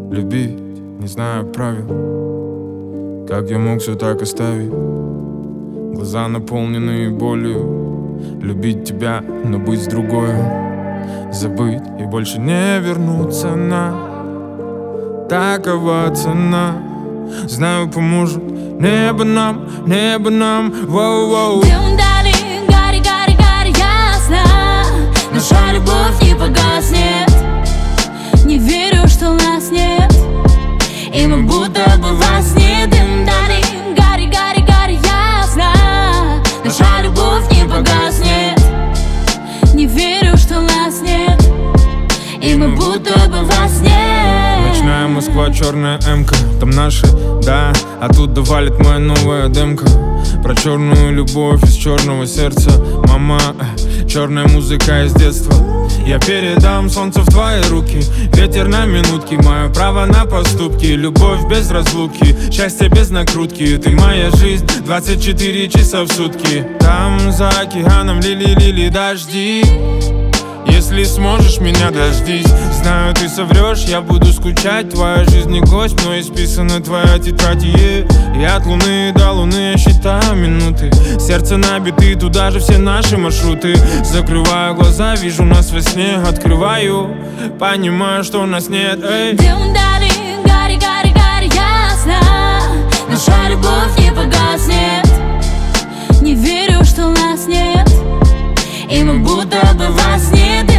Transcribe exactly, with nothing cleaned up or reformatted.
любить, не знаю правил. Как я мог все так оставить? Глаза наполненные болью. Любить тебя, но быть с другой. Забыть и больше не вернуться на. Такова цена. Знаю, поможет небо нам, небо нам. Воу-воу. Дым дали, гори, гори, гори, ясно. Наша любовь не погаснет. Не верю, что нас нет, и мы будто бы во сне. Дым дали, гори, гори, гори, ясно. Наша любовь не погаснет. Не верю, что нас нет, и мы будто бы во сне. Ночная Москва, черная эмка. Там наши, да, оттуда валит моя новая демка. Про черную любовь из черного сердца. Мама, черная музыка из детства. Я передам солнце в твои руки. Ветер на минутки, мое право на поступки. Любовь без разлуки, счастье без накрутки. Ты моя жизнь, двадцать четыре часа в сутки. Там за океаном лили-лили дожди. Если сможешь, меня дождись. Знаю, ты соврешь, я буду скучать. Твоя жизнь не гость, но исписана твоя тетрадь, yeah. И от луны до луны я считаю минуты. Сердце набиты, туда же все наши маршруты. Закрываю глаза, вижу нас во сне. Открываю, понимаю, что нас нет, эй. Дым дали, гори, гори, гори, ясно. Наша любовь не погаснет. Не верю, что нас нет, и мы будто бы во сне.